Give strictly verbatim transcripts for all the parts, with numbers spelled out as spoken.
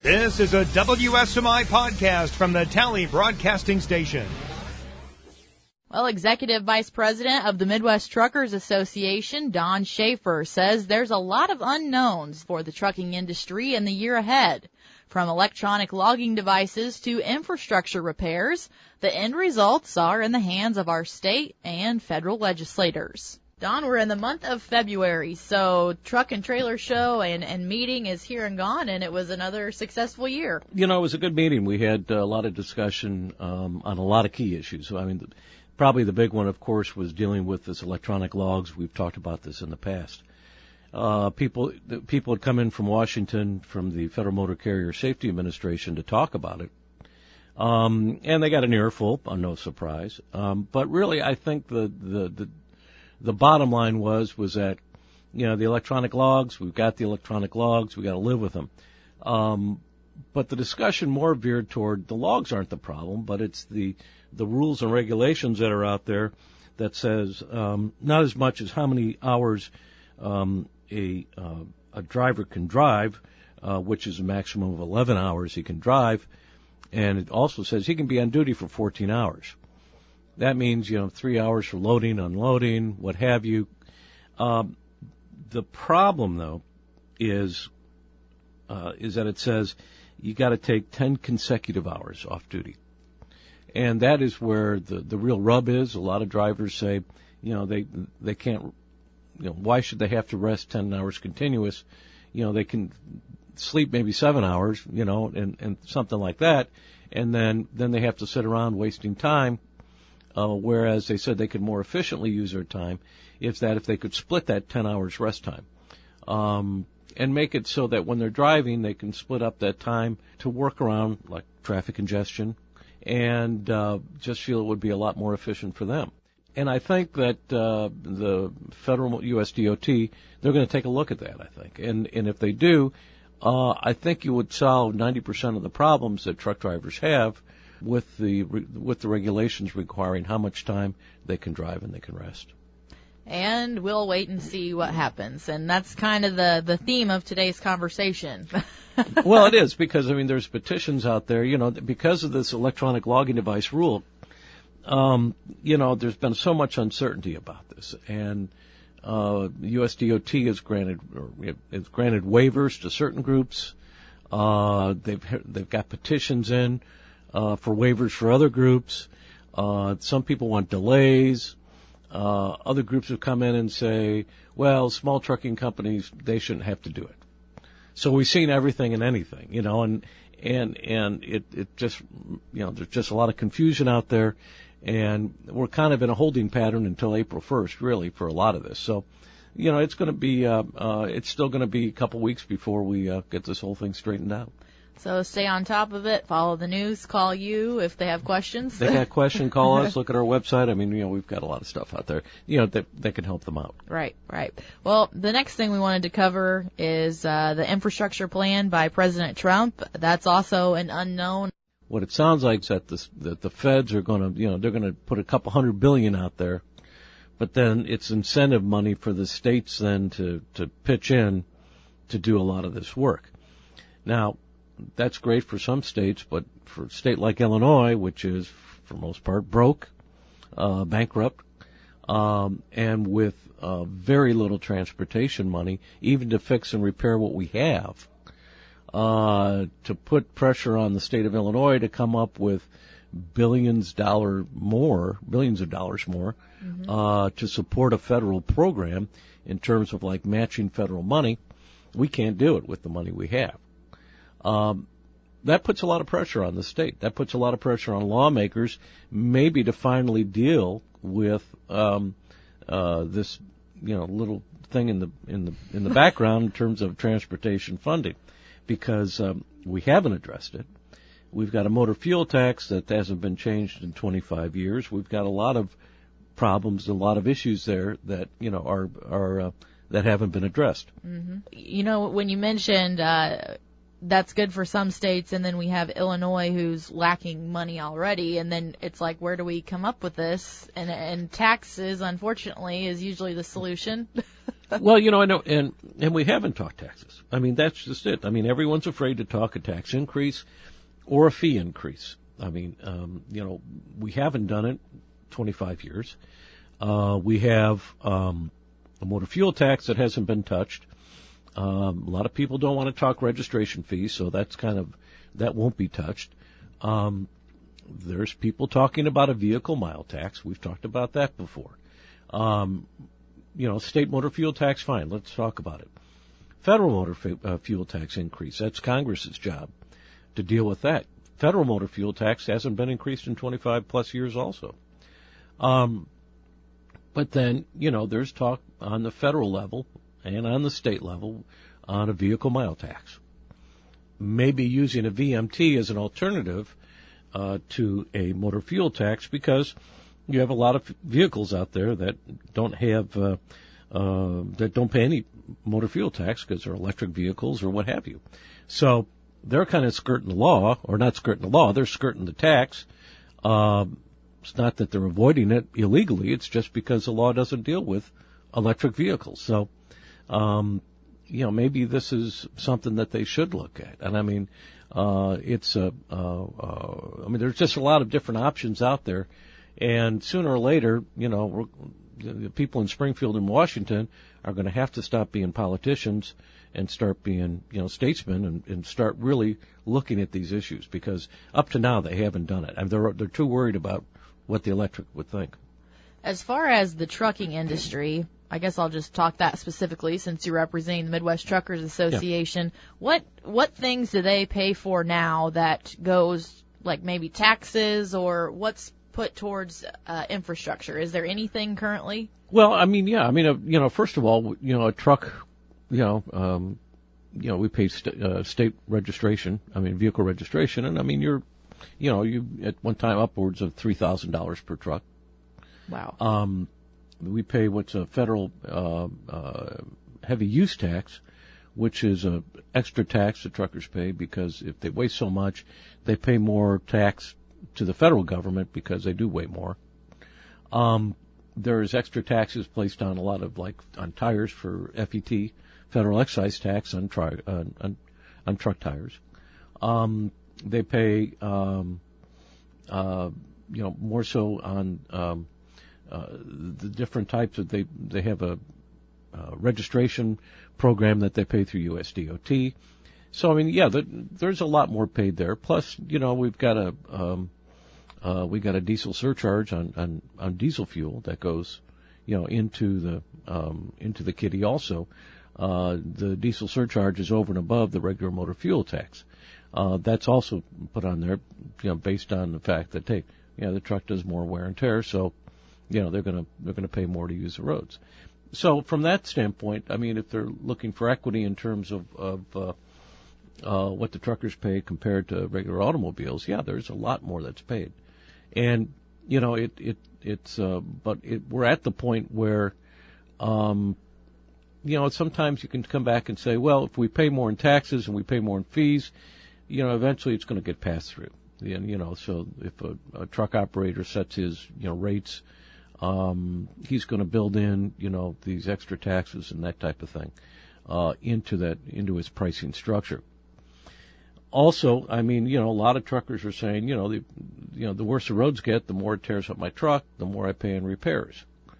This is a W S M I podcast from the Tally Broadcasting Station. Well, Executive Vice President of the Midwest Truckers Association, Don Schaefer, says there's a lot of unknowns for the trucking industry in the year ahead. From electronic logging devices to infrastructure repairs, the end results are in the hands of our state and federal legislators. Don, we're in the month of February, so Truck and Trailer Show and, and meeting is here and gone, and it was another successful year. You know, it was a good meeting. We had a lot of discussion um, on a lot of key issues. I mean, the, probably the big one, of course, was dealing with this electronic logs. We've talked about this in the past. Uh, people, the, people had come in from Washington, from the Federal Motor Carrier Safety Administration, to talk about it. Um, and they got an earful, uh, no surprise. Um, but really, I think the, the, the The bottom line was, was that, you know, the electronic logs, we've got the electronic logs, we got to live with them. Um, but the discussion more veered toward the logs aren't the problem, but it's the, the rules and regulations that are out there that says, um, not as much as how many hours, um, a, uh, a driver can drive, uh, which is a maximum of eleven hours he can drive. And it also says he can be on duty for fourteen hours. That means, you know, three hours for loading, unloading, what have you. Um, the problem, though, is uh, is that it says you got to take ten consecutive hours off duty, and that is where the the real rub is. A lot of drivers say, you know, they they can't. You know, why should they have to rest ten hours continuous? You know, they can sleep maybe seven hours, you know, and and something like that, and then then they have to sit around wasting time. Uh, whereas they said they could more efficiently use their time if that if they could split that ten hours rest time, um, and make it so that when they're driving they can split up that time to work around like traffic congestion, and uh, just feel it would be a lot more efficient for them. And I think that uh, the federal U S D O T, they're going to take a look at that. I think, and and if they do, uh, I think you would solve ninety percent of the problems that truck drivers have with the with the regulations requiring how much time they can drive and they can rest. And we'll wait and see what happens. And that's kind of the, the theme of today's conversation. Well, it is, because, I mean, there's petitions out there, you know, because of this electronic logging device rule, um, you know, there's been so much uncertainty about this. And uh, U S D O T has granted, or has granted waivers to certain groups. Uh, they've they've got petitions in Uh, for waivers for other groups. Uh, some people want delays. Uh, other groups have come in and say, well, small trucking companies, they shouldn't have to do it. So we've seen everything and anything, you know, and, and, and it, it just, you know, there's just a lot of confusion out there, and we're kind of in a holding pattern until April first, really, for a lot of this. So, you know, it's going to be, uh, uh, it's still going to be a couple weeks before we, uh, get this whole thing straightened out. So stay on top of it, follow the news, call you if they have questions. They got a question, call us, look at our website. I mean, you know, we've got a lot of stuff out there, you know, that, that can help them out. Right, right. Well, the next thing we wanted to cover is uh, the infrastructure plan by President Trump. That's also an unknown. What it sounds like is that the, that the feds are going to, you know, they're going to put a couple hundred billion out there, but then it's incentive money for the states then to, to pitch in to do a lot of this work. Now, that's great for some states, but for a state like Illinois, which is, for most part, broke, uh, bankrupt, um, and with uh, very little transportation money, even to fix and repair what we have, uh, to put pressure on the state of Illinois to come up with billions dollar more, billions of dollars more, mm-hmm. uh, to support a federal program in terms of like matching federal money, we can't do it with the money we have. Um, that puts a lot of pressure on the state. That puts a lot of pressure on lawmakers, maybe to finally deal with um, uh, this, you know, little thing in the in the in the background in terms of transportation funding, because um, we haven't addressed it. We've got a motor fuel tax that hasn't been changed in twenty-five years. We've got a lot of problems, a lot of issues there that you know are are uh, that haven't been addressed. Mm-hmm. You know, when you mentioned. Uh That's good for some states, and then we have Illinois, who's lacking money already, and then it's like, where do we come up with this? And, and taxes, unfortunately, is usually the solution. Well, you know, I know, and, and we haven't talked taxes. I mean, that's just it. I mean, everyone's afraid to talk a tax increase or a fee increase. I mean, um, you know, we haven't done it twenty-five years. Uh, we have, um, a motor fuel tax that hasn't been touched. Um, a lot of people don't want to talk registration fees, so that's kind of, that won't be touched. Um, there's people talking about a vehicle mile tax. We've talked about that before. Um, you know, state motor fuel tax, fine, let's talk about it. Federal motor f- uh, fuel tax increase, that's Congress's job to deal with that. Federal motor fuel tax hasn't been increased in twenty-five plus years also. Um, but then, you know, there's talk on the federal level and on the state level on a vehicle mile tax. Maybe using a V M T as an alternative uh, to a motor fuel tax, because you have a lot of vehicles out there that don't have, uh, uh, that don't pay any motor fuel tax because they're electric vehicles or what have you. So they're kind of skirting the law, or not skirting the law, they're skirting the tax. Uh, it's not that they're avoiding it illegally, it's just because the law doesn't deal with electric vehicles. So, um, you know, maybe this is something that they should look at. And I mean, uh, it's a, uh, uh, I mean, there's just a lot of different options out there. And sooner or later, you know, we're, the people in Springfield and Washington are going to have to stop being politicians and start being, you know, statesmen and, and start really looking at these issues, because up to now they haven't done it. I mean, they're, they're too worried about what the electric would think. As far as the trucking industry, I guess I'll just talk that specifically since you're representing the Midwest Truckers Association. Yeah. What what things do they pay for now that goes, like maybe taxes, or what's put towards uh, infrastructure? Is there anything currently? Well, I mean, yeah. I mean, uh, you know, first of all, you know, a truck, you know, um, you know, we pay st- uh, state registration. I mean, vehicle registration, and I mean, you're, you know, you at one time upwards of three thousand dollars per truck. Wow. Um, we pay what's a federal uh, uh, heavy use tax, which is a extra tax the truckers pay because if they weigh so much, they pay more tax to the federal government because they do weigh more. Um, there's extra taxes placed on a lot of, like, on tires for F E T, federal excise tax on, tri- uh, on, on truck tires. Um, they pay, um, uh, you know, more so on, um, uh, the different types of, they, they have a, uh, registration program that they pay through U S D O T. So, I mean, yeah, the, there's a lot more paid there. Plus, you know, we've got a, um, uh, we got a diesel surcharge on, on, on diesel fuel that goes, you know, into the, um, into the kitty also. Uh, the diesel surcharge is over and above the regular motor fuel tax. Uh, that's also put on there, you know, based on the fact that, hey, you know, the truck does more wear and tear, so, you know, they're gonna, they're gonna pay more to use the roads. So from that standpoint, I mean, if they're looking for equity in terms of, of, uh, uh, what the truckers pay compared to regular automobiles, yeah, there's a lot more that's paid. And, you know, it, it, it's, uh, but it, we're at the point where, um, you know, sometimes you can come back and say, well, if we pay more in taxes and we pay more in fees, you know, eventually it's going to get passed through. And, you know, so if a, a truck operator sets his, you know, rates, um, he's going to build in, you know, these extra taxes and that type of thing, uh, into that, into his pricing structure. Also, I mean, you know, a lot of truckers are saying, you know, the, you know, the worse the roads get, the more it tears up my truck, the more I pay in repairs.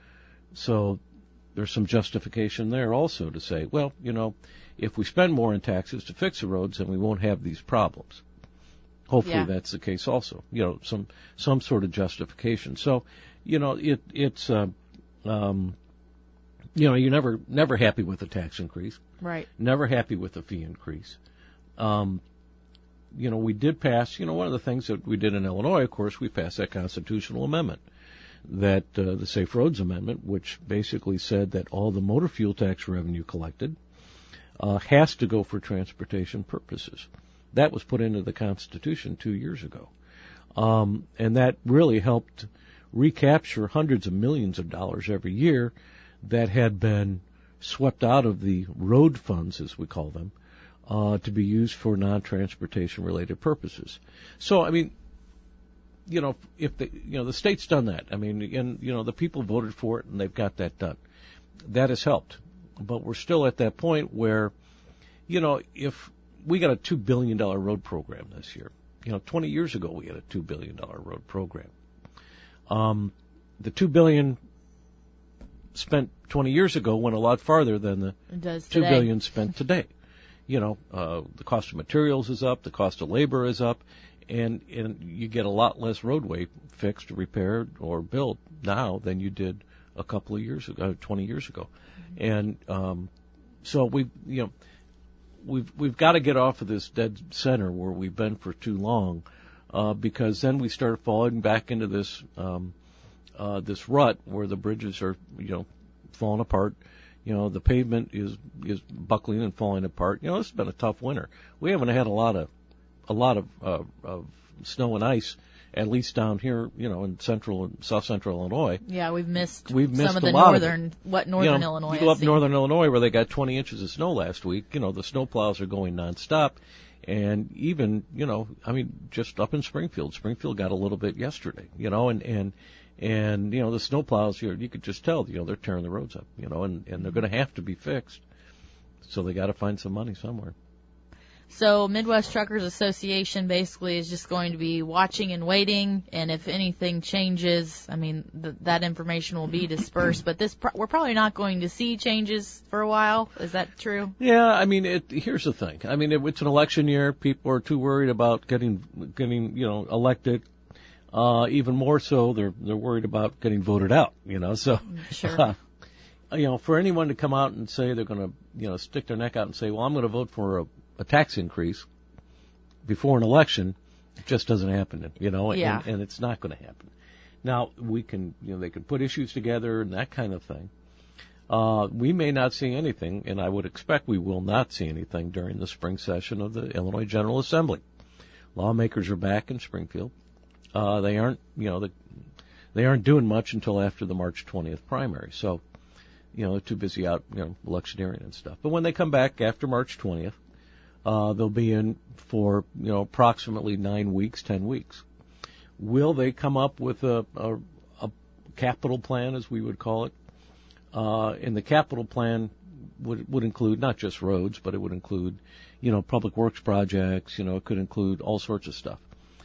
So there's some justification there also to say, well, you know, if we spend more in taxes to fix the roads, then we won't have these problems. Hopefully yeah. That's the case also. You know, some some sort of justification. So, you know, it it's uh, um, you know, you're never never happy with a tax increase. Right. Never happy with a fee increase. Um, you know, we did pass. You know, one of the things that we did in Illinois, of course, we passed that constitutional amendment, that uh, the Safe Roads Amendment, which basically said that all the motor fuel tax revenue collected uh, has to go for transportation purposes. That was put into the Constitution two years ago. Um, and that really helped recapture hundreds of millions of dollars every year that had been swept out of the road funds, as we call them, uh, to be used for non-transportation related purposes. So, I mean, you know, if the, you know, the state's done that. I mean, and, you know, the people voted for it and they've got that done. That has helped. but we're still at that point where, you know, if we got a two billion dollars road program this year, you know, twenty years ago we had a two billion dollars road program. Um, the two billion dollars spent twenty years ago went a lot farther than the two billion dollars spent today. You know, uh, the cost of materials is up, the cost of labor is up, and, and you get a lot less roadway fixed, repaired, or built now than you did a couple of years ago, twenty years ago. Mm-hmm. And, um, so we, you know, we've, we've got to get off of this dead center where we've been for too long, uh, because then we start falling back into this, um, uh, this rut where the bridges are, you know, falling apart. You know, the pavement is, is buckling and falling apart. You know, it's been a tough winter. We haven't had a lot of, a lot of, uh, of snow and ice, at least down here, you know, in central and south central Illinois. Yeah, we've missed, we've missed some of a the lot northern, of it. what northern you know, Illinois You go up seen. northern Illinois where they got twenty inches of snow last week. You know, the snow plows are going nonstop. And even, you know, I mean, just up in Springfield, Springfield got a little bit yesterday, you know, and, and, and, you know, the snow plows, you, you could just tell, you know, they're tearing the roads up, you know, and, and they're going to have to be fixed. So they got to find some money somewhere. So Midwest Truckers Association basically is just going to be watching and waiting, and if anything changes, I mean, th- that information will be dispersed. But this, pro- we're probably not going to see changes for a while. Is that true? Yeah, I mean, it, here's the thing. I mean, it, it's an election year. People are too worried about getting, getting, you know, elected. Uh, even more so, they're they're worried about getting voted out. You know, so sure. Uh, you know, for anyone to come out and say they're going to, you know, stick their neck out and say, well, I'm going to vote for a a tax increase before an election, it just doesn't happen, you know, yeah. and, and it's not going to happen. Now, we can, you know, they can put issues together and that kind of thing. Uh, we may not see anything, and I would expect we will not see anything during the spring session of the Illinois General Assembly. Lawmakers are back in Springfield. Uh, they aren't, you know, the, they aren't doing much until after the March twentieth primary. So, you know, they're too busy out, you know, electioneering and stuff. But when they come back after March twentieth, Uh, they'll be in for, you know, approximately nine weeks, ten weeks. Will they come up with a, a, a capital plan, as we would call it? Uh, and the capital plan would, would include not just roads, but it would include, you know, public works projects, you know, it could include all sorts of stuff.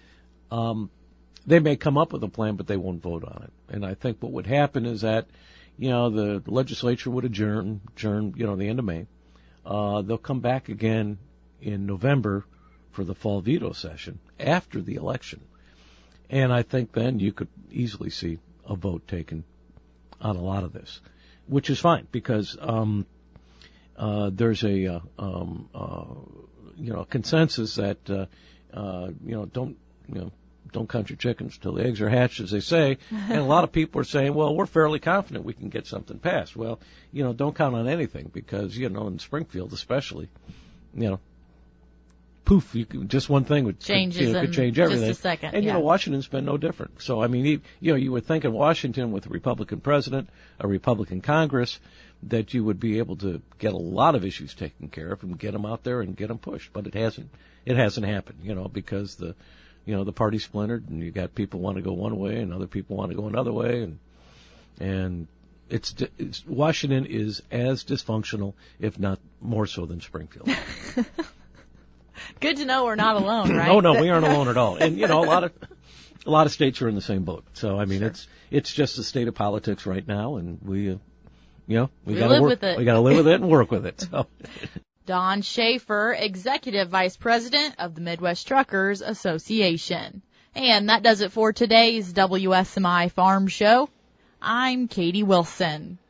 Um, they may come up with a plan, but they won't vote on it. And I think what would happen is that, you know, the legislature would adjourn, adjourn, you know, the end of May. Uh, they'll come back again in November for the fall veto session after the election. And I think then you could easily see a vote taken on a lot of this, which is fine because um, uh, there's a uh, um, uh, you know consensus that uh, uh, you know don't you know don't count your chickens till the eggs are hatched, as they say. And a lot of people are saying, well, we're fairly confident we can get something passed. Well, you know, don't count on anything because you know in Springfield especially, you know. Poof! You could, just one thing would Changes could, you know, could change everything. Just a second, and yeah. you know, Washington's been no different. So I mean, you, you know, you would think in Washington with a Republican president, a Republican Congress, that you would be able to get a lot of issues taken care of and get them out there and get them pushed. But it hasn't. It hasn't happened. You know, because the, you know, the party splintered, and you got people want to go one way, and other people want to go another way, and and it's, it's Washington is as dysfunctional, if not more so, than Springfield. Good to know we're not alone, right? Oh no, we aren't alone at all. And you know, a lot of a lot of states are in the same boat. So I mean, sure. it's it's just the state of politics right now, and we, uh, you know, we, we got to live work. with it. We got to live with it and work with it. So. Don Schaefer, Executive Vice President of the Midwest Truckers Association. And that does it for today's W S M I Farm Show. I'm Katie Wilson.